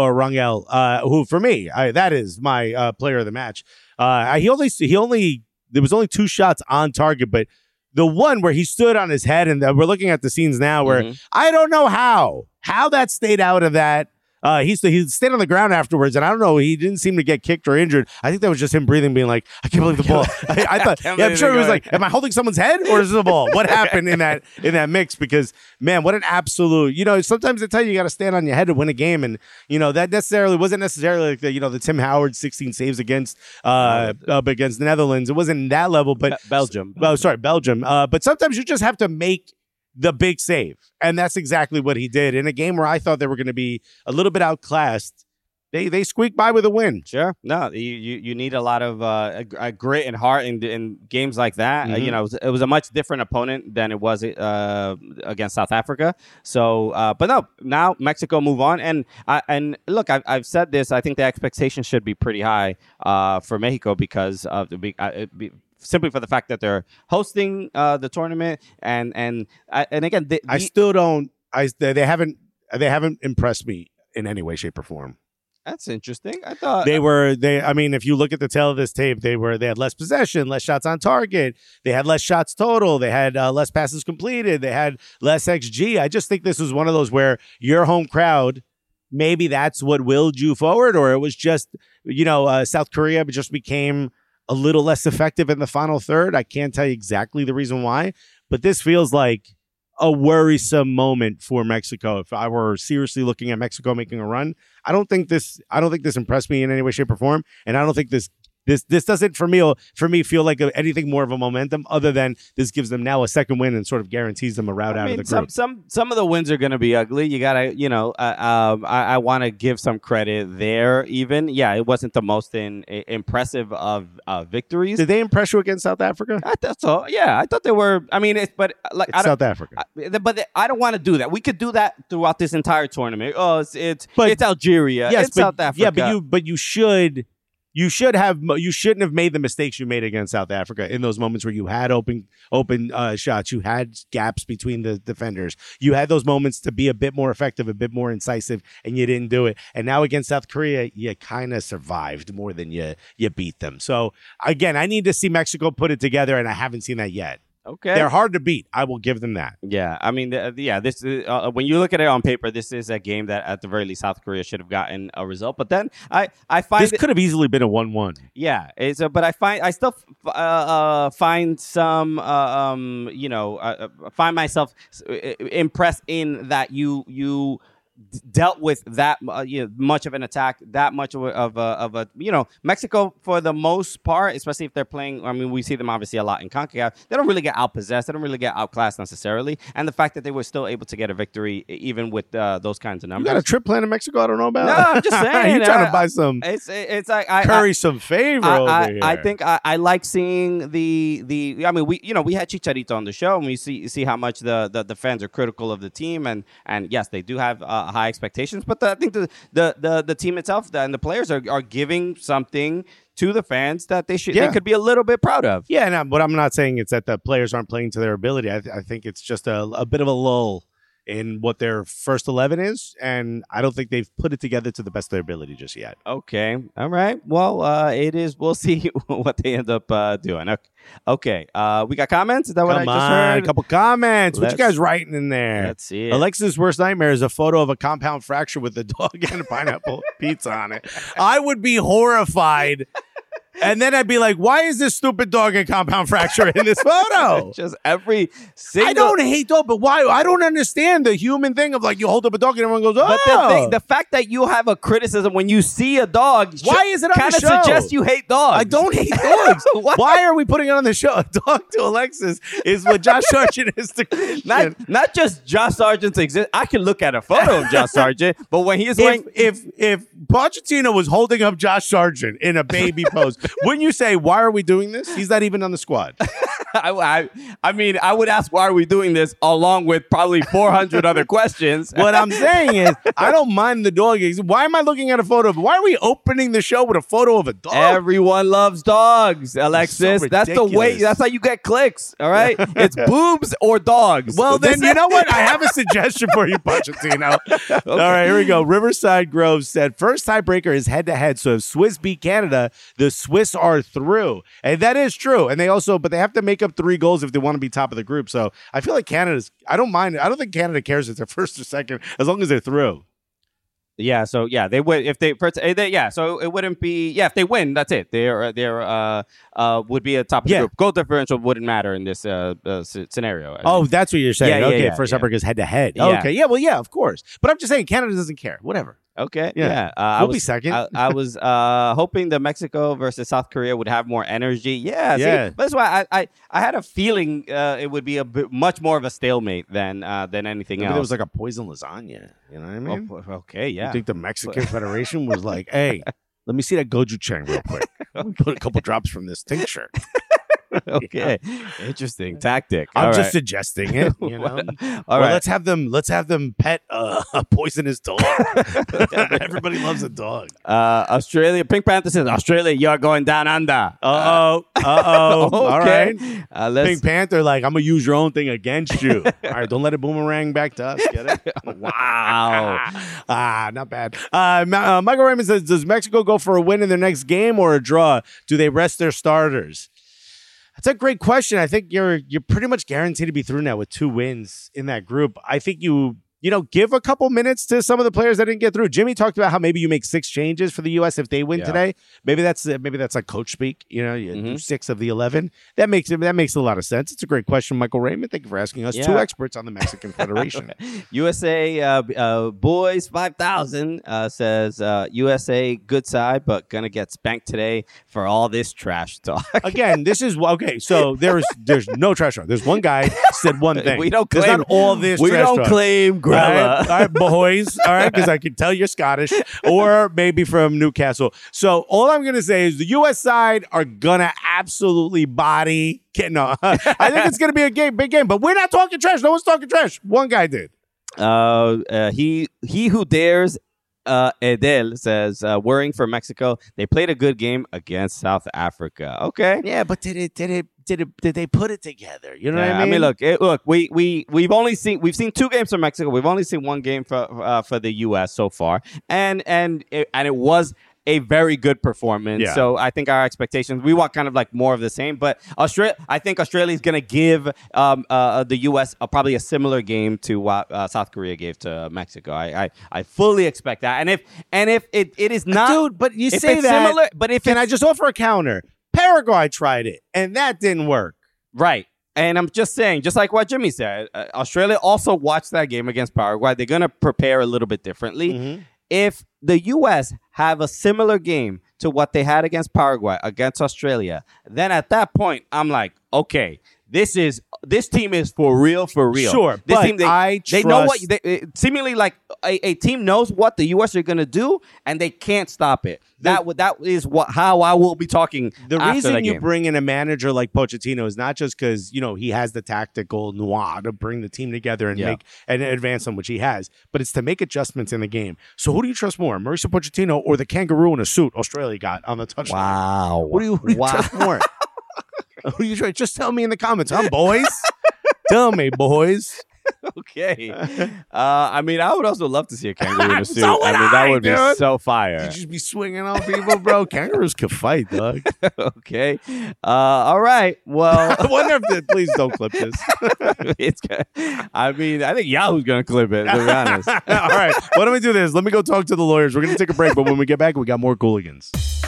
who for me that is my player of the match. He only there was only 2 shots on target, but the one where he stood on his head, and we're looking at the scenes now where I don't know how that stayed out of that. He stayed on the ground afterwards, and I don't know. He didn't seem to get kicked or injured. I think that was just him breathing, being like, "I can't believe the ball." I thought, I'm sure he was like, "Am I holding someone's head, or is this a ball?" What happened in that mix? Because man, what an absolute! Sometimes they tell you got to stand on your head to win a game, and that wasn't necessarily like the Tim Howard 16 saves against the Netherlands. It wasn't that level, but Belgium. Oh, sorry, Belgium. But sometimes you just have to make the big save. And that's exactly what he did. In a game where I thought they were going to be a little bit outclassed, they squeaked by with a win. Sure. No, you need a lot of a grit and heart in games like that. It was a much different opponent than it was against South Africa. So, but no, now Mexico move on. And look, I've said this. I think the expectation should be pretty high for Mexico because of simply for the fact that they're hosting the tournament, and again, they haven't impressed me in any way, shape, or form. That's interesting. I thought I mean, if you look at the tail of this tape, they had less possession, less shots on target, they had less shots total, they had less passes completed, they had less XG. I just think this was one of those where your home crowd, maybe that's what willed you forward, or it was just South Korea just became a little less effective in the final third. I can't tell you exactly the reason why, but this feels like a worrisome moment for Mexico. If I were seriously looking at Mexico making a run, I don't think this impressed me in any way, shape, or form, and I don't think this doesn't for me feel like anything more of a momentum other than this gives them now a second win and sort of guarantees them a route out of the group. Some of the wins are going to be ugly. You gotta I want to give some credit there. Even it wasn't the most impressive of victories. Did they impress you against South Africa? I thought so. Yeah, I thought they were. I mean, it's South Africa. But I don't want to do that. We could do that throughout this entire tournament. Oh, it's Algeria. Yes, it's South Africa. Yeah, but you should. You shouldn't have made the mistakes you made against South Africa in those moments where you had open shots, you had gaps between the defenders, you had those moments to be a bit more effective, a bit more incisive, and you didn't do it. And now against South Korea, you kind of survived more than you beat them. So again, I need to see Mexico put it together, and I haven't seen that yet. Okay, they're hard to beat. I will give them that. Yeah, I mean, this is, when you look at it on paper, this is a game that at the very least South Korea should have gotten a result. But then I find this could have easily been a 1-1. Yeah, but I still find some find myself impressed in that you dealt with that much of an attack, that much of a Mexico for the most part, especially if they're playing. I mean, we see them obviously a lot in CONCACAF. They don't really get outpossessed. They don't really get outclassed necessarily. And the fact that they were still able to get a victory even with those kinds of numbers. You got a trip plan to Mexico? I don't know about. No, I'm just saying. You trying to buy some? It's like curry some favor over here. I think I like seeing the. I mean, we had Chicharito on the show, and we see how much the fans are critical of the team, and yes, they do have high expectations, but I think the team itself and the players are giving something to the fans that they could be a little bit proud of. Yeah, no, but I'm not saying it's that the players aren't playing to their ability. I think it's just a bit of a lull in what their first 11 is, and I don't think they've put it together to the best of their ability just yet. Okay, all right. Well, it is. We'll see what they end up doing. Okay. We got comments. Is that what I just heard? A couple comments. What you guys writing in there? Let's see it. Alexis' worst nightmare is a photo of a compound fracture with a dog and a pineapple pizza on it. I would be horrified. And then I'd be like, why is this stupid dog and compound fracture in this photo? Just every single... I don't hate dog, but why? I don't understand the human thing of like you hold up a dog and everyone goes, oh. But the fact that you have a criticism when you see a dog... Why is it on the show? Kind of suggests you hate dogs. I don't hate dogs. Why are we putting it on the show? A dog to Alexis is what Josh Sargent is to Christian. Not just Josh Sargent's exist. I can look at a photo of Josh Sargent, but when he is wearing... If Pochettino was holding up Josh Sargent in a baby pose, wouldn't you say, why are we doing this? He's not even on the squad. I mean, I would ask, why are we doing this, along with probably 400 other questions. What I'm saying is, I don't mind the dog. Why am I looking at a photo of? Why are we opening the show with a photo of a dog? Everyone loves dogs, Alexis. So that's the way. That's how you get clicks. All right, it's boobs or dogs. Well, then you know what? I have a suggestion for you, Pochettino. Okay. All right, here we go. Riverside Grove said first tiebreaker is head to head. So if Swiss beat Canada, the Swiss are through, and that is true. And but they have to make up 3 goals if they want to be top of the group. So I feel like Canada's. I don't mind. I don't think Canada cares if they're first or second as long as they're through. Yeah, so they would if they so it wouldn't be if they win, that's it. They're would be a top of the group. Goal differential wouldn't matter in this scenario. That's what you're saying. First tiebreaker is head to head. Okay, of course. But I'm just saying Canada doesn't care. Whatever. Okay. We'll be second. I was hoping the Mexico versus South Korea would have more energy. Yeah. See, that's why I had a feeling it would be much more of a stalemate than anything else. It was like a poison lasagna. You know what I mean? Okay. Yeah. You think the Mexican Federation was like, hey, let me see that gochujang real quick. Let me put a couple drops from this tincture. Okay, interesting tactic. I'm just suggesting it. You know? All right, let's have them pet a poisonous dog. Everybody loves a dog. Australia, Pink Panther says, Australia, you're going down under. Okay. All right. Pink Panther, like, I'm gonna use your own thing against you. All right, don't let it boomerang back to us. Get it? Wow. Not bad. Michael Raymond says, does Mexico go for a win in their next game or a draw? Do they rest their starters? That's a great question. I think you're pretty much guaranteed to be through now with 2 wins in that group. I think you give a couple minutes to some of the players that didn't get through. Jimmy talked about how maybe you make 6 changes for the U.S. if they win today. Maybe that's like coach speak. You do 6 of the 11. That makes a lot of sense. It's a great question, Michael Raymond. Thank you for asking us. 2 experts on the Mexican Federation. USA boys 5,000 says USA good side, but gonna get spanked today for all this trash talk. Again, this is okay. So there's no trash talk. There's one guy said one thing. We don't claim there's not all this. We trash don't talk. Claim. All right, boys. All right, because I can tell you're Scottish or maybe from Newcastle. So all I'm going to say is the U.S. side are going to absolutely body. No, I think it's going to be a big game, but we're not talking trash. No one's talking trash. One guy did. He who dares. Edel says, worrying for Mexico. They played a good game against South Africa. Okay. Yeah, but did they put it together? You know what I mean? Look, we've seen 2 games from Mexico. We've only seen 1 game for the U.S. so far, and it was a very good performance. Yeah. So I think our expectations, we want kind of like more of the same. But I think Australia is going to give the U.S. probably a similar game to what South Korea gave to Mexico. I fully expect that. And if it is not, dude, but you say that. Similar, but if can I just offer a counter? Paraguay tried it, and that didn't work. Right. And I'm just saying, just like what Jimmy said, Australia also watched that game against Paraguay. They're going to prepare a little bit differently. Mm-hmm. If the U.S. have a similar game to what they had against Paraguay, against Australia, then at that point, I'm like, okay, this team is for real. Sure, this but team, they know what seemingly like a team knows what the U.S. are going to do, and they can't stop it. That is how I will be talking. The after reason that you game. bring in a manager like Pochettino is not just because he has the tactical noir to bring the team together and make and advance them, which he has, but it's to make adjustments in the game. So who do you trust more, Mauricio Pochettino or the kangaroo in a suit Australia got on the touchline? Wow, What do you trust more? Who do you trust? Just tell me in the comments, huh, boys? Tell me, boys. Okay. I mean, I would also love to see a kangaroo in a suit. So would that would dude. be so fire. You just be swinging on people, bro. Kangaroos can fight, dog. Okay. All right. Well, I wonder if please don't clip this. I mean, I think Yahoo's gonna clip it. To be honest. All right. Why don't we do this? Let me go talk to the lawyers. We're gonna take a break, but when we get back, we got more Cooligans.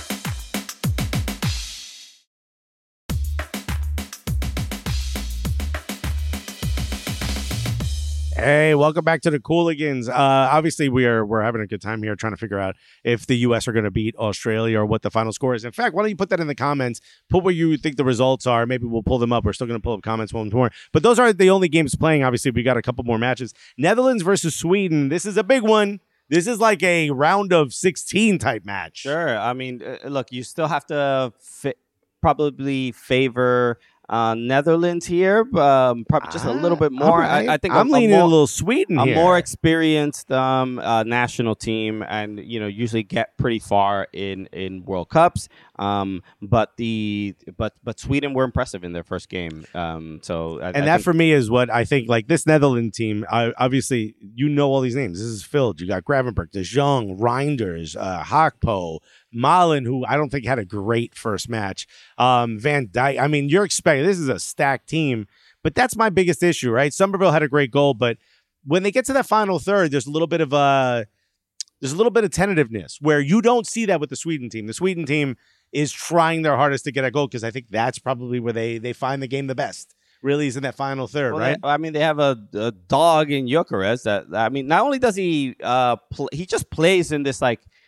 Hey, welcome back to the Cooligans. Obviously, we're having a good time here trying to figure out if the U.S. are going to beat Australia or what the final score is. In fact, why don't you put that in the comments? Put where you think the results are. Maybe we'll pull them up. We're still going to pull up comments once more. But those aren't the only games playing. Obviously, we got a couple more matches. Netherlands versus Sweden. This is a big one. This is like a round of 16 type match. Sure. I mean, look, you still have to probably favor Netherlands here, probably just a little bit more. I think I'm leaning a little Sweden here. A more experienced national team, and usually get pretty far in World Cups. But Sweden were impressive in their first game. For me is what I think. Like this Netherlands team, obviously all these names. This is filled. You got Gravenberch, De Jong, Reinders, Hakpo, Malen, who I don't think had a great first match. Van Dijk. I mean, you're expecting this is a stacked team, but that's my biggest issue, right? Somerville had a great goal, but when they get to that final third, there's a little bit of tentativeness where you don't see that with the Sweden team. The Sweden team is trying their hardest to get a goal because I think that's probably where they find the game the best. Really is in that final third, right? They have a dog in Gyökeres not only does he he just plays in this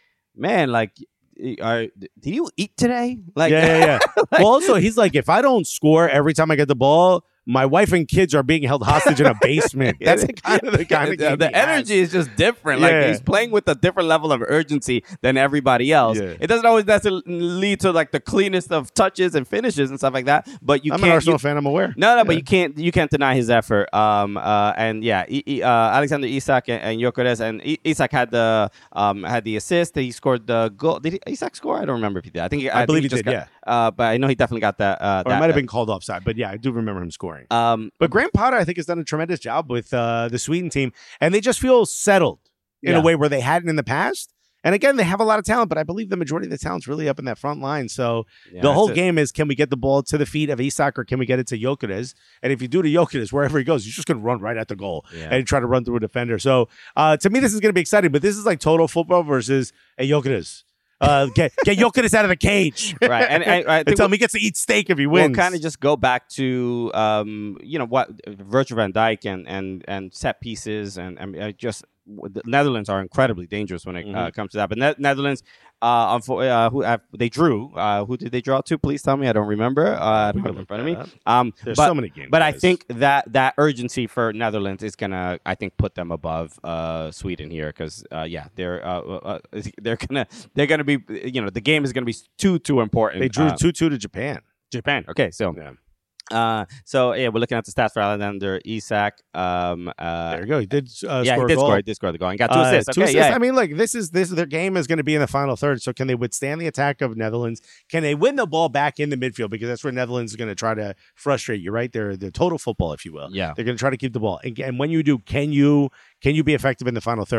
did you eat today? Yeah. Well, also he's like, if I don't score every time I get the ball, my wife and kids are being held hostage in a basement. That's the kind of game the energy is just different. Like he's playing with a different level of urgency than everybody else. Yeah. It doesn't always necessarily lead to like the cleanest of touches and finishes and stuff like that. But I'm an Arsenal fan. I'm aware. But you can't deny his effort. Alexander Isak and Gyökeres, and Isak had the assist. He scored the goal. Did Isak score? I don't remember if he did. I believe he did. But I know he definitely got that. Or it might have been called offside. But yeah, I do remember him scoring. But Graham Potter, I think, has done a tremendous job with the Sweden team, and they just feel settled in a way where they hadn't in the past. And again, they have a lot of talent, but I believe the majority of the talent's really up in that front line. So the whole game is, can we get the ball to the feet of Isak or can we get it to Gyökeres? And if you do to Gyökeres, wherever he goes, he's just going to run right at the goal and try to run through a defender. So to me, this is going to be exciting, but this is like total football versus a Gyökeres. Get Gyökeres out of the cage, right? And I think tell him he gets to eat steak if he wins. We'll kind of just go back to what Virgil van Dijk and set pieces and just the Netherlands are incredibly dangerous when it comes to that. But Netherlands, they drew. Who did they draw to? Please tell me. I don't remember. I don't have it in front of me. There's so many games. But I think that urgency for Netherlands is gonna, I think, put them above Sweden here because they're gonna be, the game is gonna be too important. They drew 2-2 to Japan. Okay, so. Yeah. We're looking at the stats for Alexander Isak. There you go. He did score he did score the goal and got 2 assists. Okay, 2 assists. I mean, look, this their game is going to be in the final third. So can they withstand the attack of Netherlands? Can they win the ball back in the midfield? Because that's where Netherlands is going to try to frustrate you, right? They're total football, if you will. Yeah. They're going to try to keep the ball. And when you do, can you be effective in the final third?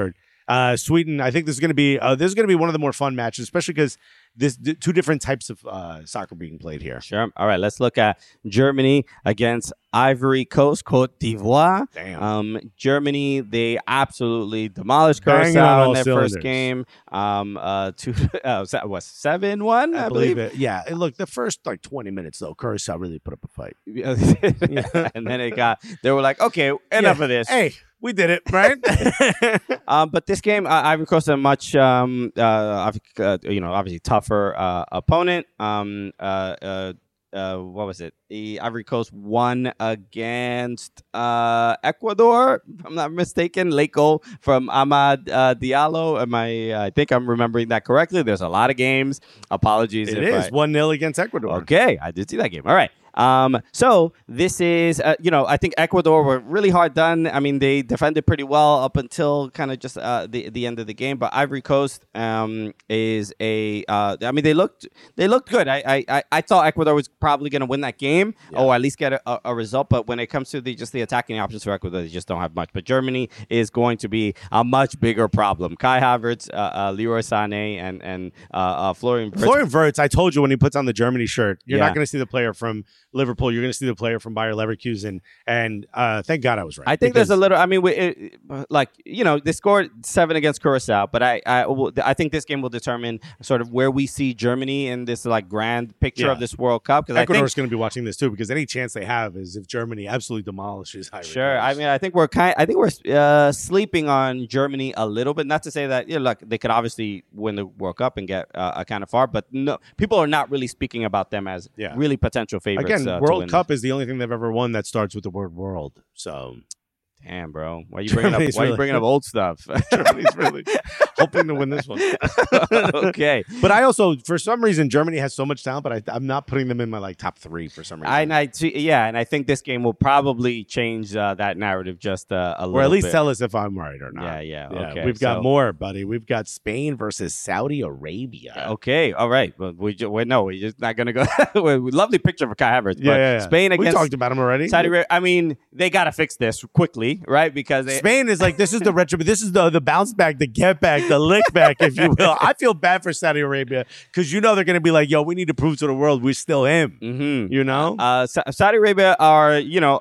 Sweden, I think this is going to be one of the more fun matches, especially because this two different types of soccer being played here. Sure. All right, let's look at Germany against Ivory Coast, Côte d'Ivoire. Damn. Germany, they absolutely demolished Banging on Curacao all in their cylinders. first game. 7-1, I believe. It. Yeah. And look, the first 20 minutes though, Curacao really put up a fight. And then they were like, okay, enough of this. Hey, we did it, right? But this game, Ivory Coast, a much, obviously tougher opponent. What was it? The Ivory Coast won against Ecuador, if I'm not mistaken. Late goal from Amad Diallo. I think I'm remembering that correctly. There's a lot of games. Apologies. It is 1-0 against Ecuador. Okay, I did see that game. All right. So this is, I think Ecuador were really hard done. I mean, they defended pretty well up until kind of just the end of the game. But Ivory Coast is they looked good. I thought Ecuador was probably going to win that game, or at least get a result. But when it comes to the attacking options for Ecuador, they just don't have much. But Germany is going to be a much bigger problem. Kai Havertz, Leroy Sané, and Florian Wirtz. Florian Wirtz, I told you when he puts on the Germany shirt, you're not going to see the player from Liverpool. You're going to see the player from Bayer Leverkusen, and thank God I was right. I think there's a little. I mean, they scored 7 against Curacao, but I think this game will determine sort of where we see Germany in this grand picture of this World Cup. Because Ecuador's going to be watching this too, because any chance they have is if Germany absolutely demolishes Ivory Coast. I mean, I think we're sleeping on Germany a little bit. Not to say that they could obviously win the World Cup and get kind of far, but no, people are not really speaking about them as really potential favorites. Again, World Cup is the only thing they've ever won that starts with the word world. So, damn, bro, why are you bringing up old stuff? Germany's really hoping to win this one. Okay, but I also, for some reason, Germany has so much talent, but I'm not putting them in my top 3 for some reason. And I think this game will probably change that narrative just a little bit. Or at least tell us if I'm right or not. Yeah. Okay, we've got more, buddy. We've got Spain versus Saudi Arabia. Okay, all right. But we're just not gonna go. Lovely picture for Kai Havertz. Yeah. Spain against. We talked about him already. Saudi Arabia. I mean, they gotta fix this quickly, right? Because Spain is this is the retro. This is the bounce back, the get back, the lick back, if you will. I feel bad for Saudi Arabia because they're going to be like, yo, we need to prove to the world we're still him. Mm-hmm. Saudi Arabia are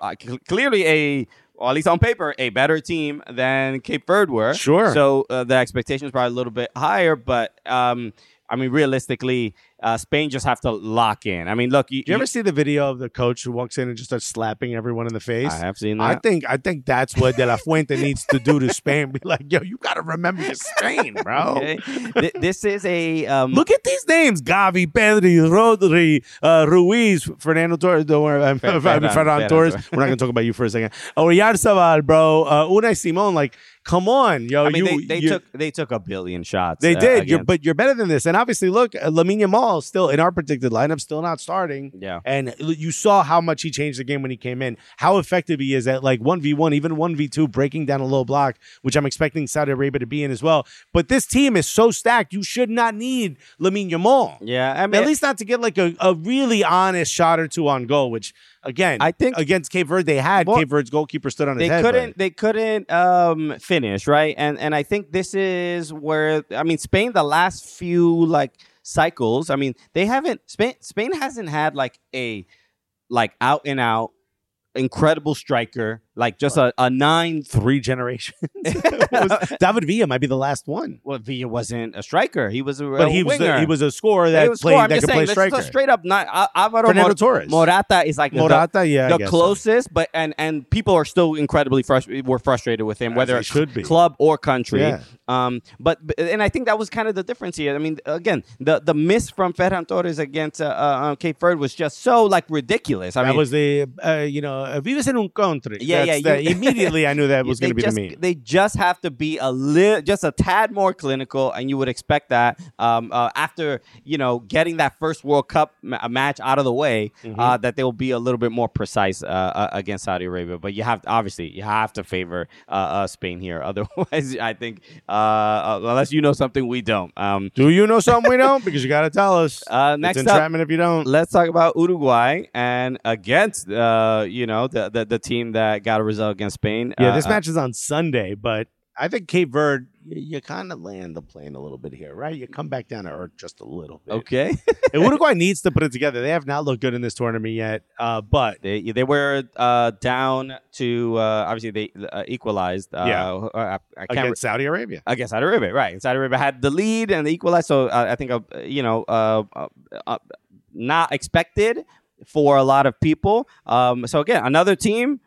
clearly or at least on paper, a better team than Cape Verde were. Sure. So the expectations are probably a little bit higher, but realistically, Spain just have to lock in. I mean, look. Do you ever see the video of the coach who walks in and just starts slapping everyone in the face? I have seen that. I think that's what De La Fuente needs to do to Spain. Be like, yo, you got to remember your Spain, bro. Okay. This is a look at these names: Gavi, Pedri, Rodri, Ruiz, Fernando Torres. Don't worry, Ferran Torres. We're not going to talk about you for a second. Oyarzabal, bro. Unai Simon, come on, yo. I mean, they took a billion shots. They did, but you're better than this. And obviously, look, Lamine Yamal still in our predicted lineup, still not starting. Yeah. And you saw how much he changed the game when he came in. How effective he is at 1v1, even 1v2, breaking down a low block, which I'm expecting Saudi Arabia to be in as well. But this team is so stacked, you should not need Lamine Yamal. Yeah, I mean, at least not to get a really honest shot or two on goal, which. Again, I think against Cape Verde, Cape Verde's goalkeeper stood on his head. They couldn't finish, right? And I think this is where Spain, the last few cycles, they haven't. Spain hasn't had a out and out incredible striker, just a 3 generations. David Villa might be the last one. Well, Villa wasn't a striker; he was winger. He was a scorer that could play striker. Straight up, not Fernando Torres. Morata is the closest, so. But and people are still incredibly frustrated with him, whether it's club or country. Yeah. But I think that was kind of the difference here. I mean, again, the miss from Ferran Torres against Cape Verde was just so ridiculous. That was the vives en un country. Immediately I knew that was going to be the meme. They just have to be just a tad more clinical, and you would expect that after getting that first World Cup match out of the way, that they will be a little bit more precise against Saudi Arabia. But you have to favor Spain here. Otherwise, I think unless you know something we don't. Do you know something we don't? Because you got to tell us. Next it's entrapment if you don't. Let's talk about Uruguay and against the team that got a result against Spain. Yeah, this match is on Sunday, but I think Cape Verde, you kind of land the plane a little bit here, right? You come back down to earth just a little bit. Okay. And Uruguay needs to put it together. They have not looked good in this tournament yet, but they were down to obviously they equalized. I can't against Saudi Arabia. Against Saudi Arabia, right? Saudi Arabia had the lead and they equalized. So I think not expected for a lot of people. So again, another team.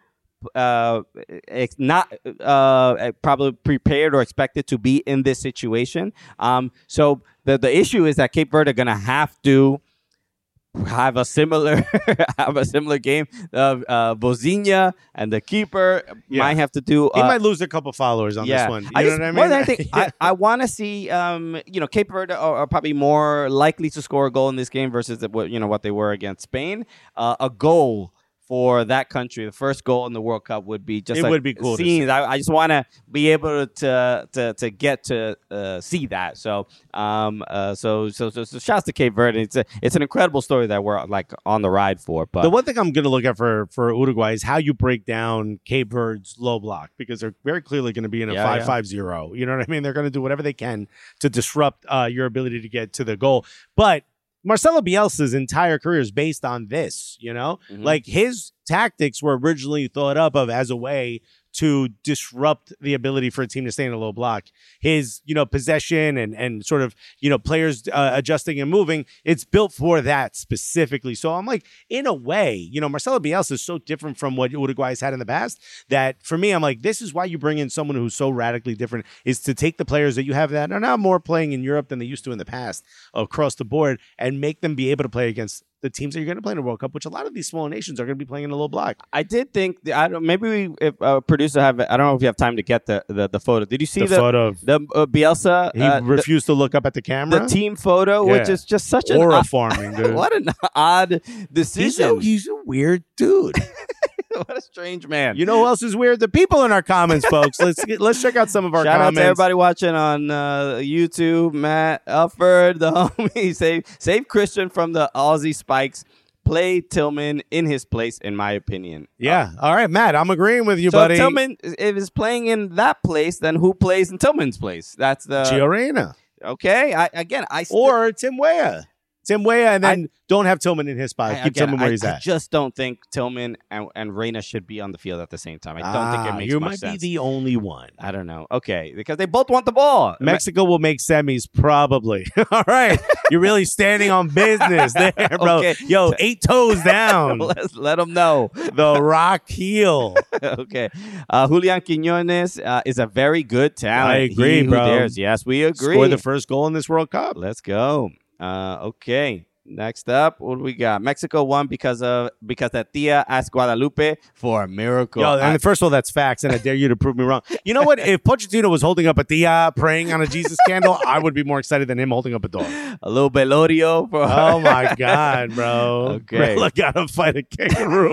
Not probably prepared or expected to be in this situation. So the issue is that Cape Verde are going to have to have a similar game. Bozinha and the keeper might have to do. He might lose a couple followers on this one. You know what I mean? More than anything, I want to see. Cape Verde are probably more likely to score a goal in this game versus what they were against Spain. A goal for that country, the first goal in the World Cup would be just would be cool. Scenes. I just want to be able to get to see that. So shouts to Cape Verde. It's an incredible story that we're like on the ride for. But the one thing I'm going to look at for Uruguay is how you break down Cape Verde's low block, because they're very clearly going to be in a 5-5-0. You know what I mean? They're going to do whatever they can to disrupt your ability to get to the goal. But Marcelo Bielsa's entire career is based on this, like his tactics were originally thought up of as a way to disrupt the ability for a team to stay in a low block. His, possession and sort of, players adjusting and moving, it's built for that specifically. So I'm like, in a way, Marcelo Bielsa is so different from what Uruguay's had in the past that for me, I'm like, this is why you bring in someone who's so radically different, is to take the players that you have that are now more playing in Europe than they used to in the past across the board and make them be able to play against the teams that you're going to play in the World Cup, which a lot of these small nations are going to be playing in a low block. I did think if producer I don't know if you have time to get the photo. Did you see the photo of the Bielsa? He refused to look up at the camera. The team photo, which is just such an aura farming, dude. What an odd decision. He's a weird dude. What a strange man. You know who else is weird? The people in our comments, folks. Let's check out some of our comments. Shout out to everybody watching on YouTube. Matt Alford, the homie, save Christian from the Aussie spikes. Play Tillman in his place, in my opinion. Yeah. All right, Matt, I'm agreeing with you, so buddy. Tillman, if he's playing in that place, then who plays in Tillman's place? That's the Gio Reyna. Okay. Or Tim Weah. Tim Weah, and then don't have Tillman in his spot. Keep Tillman where he's at. I just don't think Tillman and Reyna should be on the field at the same time. I don't think it makes much sense. You might be the only one. I don't know. Okay, because they both want the ball. Mexico will make semis, probably. All right. You're really standing on business there, bro. Okay. Yo, 8 toes down. Let them know. The rock heel. Okay. Julian Quiñones is a very good talent. I agree, bro. Yes, we agree. Scored the first goal in this World Cup. Let's go. Okay. Next up, what do we got? Mexico won because that Tia asked Guadalupe for a miracle. Yo, and first of all, that's facts, and I dare you to prove me wrong. You know what? If Pochettino was holding up a Tia praying on a Jesus candle, I would be more excited than him holding up a dog. A little Velorio for her. Oh my God, bro! Okay, Rella gotta fight a kangaroo.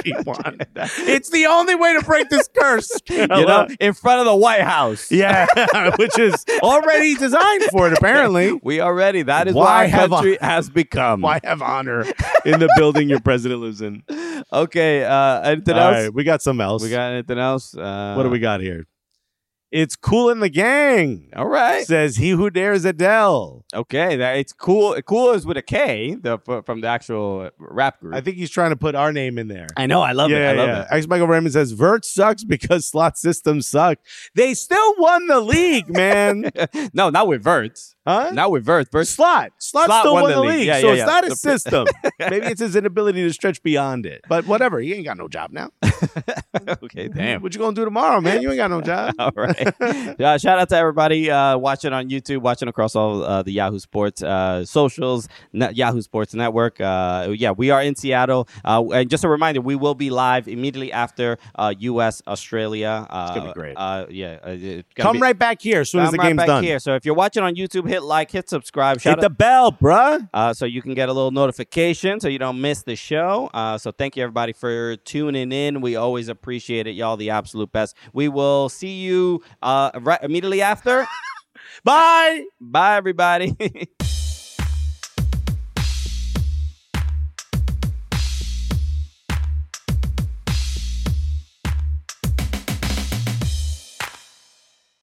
It's the only way to break this curse. In front of the White House. Yeah, which is already designed for it. Apparently, we are ready. That is why our country has become. Why have honor in the building your president lives in? Okay, anything else? All right, we got some else. We got anything else? What do we got here? It's Cool in the Gang. All right. Says he who dares Adele. Okay, it's cool. Cool is with a K from the actual rap group. I think he's trying to put our name in there. I know. I love it. I love it. X Michael Raymond says Vert sucks because slot systems suck. They still won the league, man. No, not with Verts. Huh? Not with Verts. Slot still won the league. Yeah, so it's not a system. Maybe it's his inability to stretch beyond it. But whatever. He ain't got no job now. Okay, damn. What you gonna do tomorrow, man? You ain't got no job. All right. Shout out to everybody watching on YouTube, watching across all the Yahoo Sports socials, Yahoo Sports Network. We are in Seattle. And just a reminder, we will be live immediately after U.S. Australia. It's gonna be great. Come right back here as soon as the game's done. Here. So if you're watching on YouTube, hit like, hit subscribe, hit the bell, bruh. So you can get a little notification so you don't miss the show. So thank you everybody for tuning in. We always appreciate it. Y'all the absolute best. We will see you right immediately after. Bye. Bye, everybody.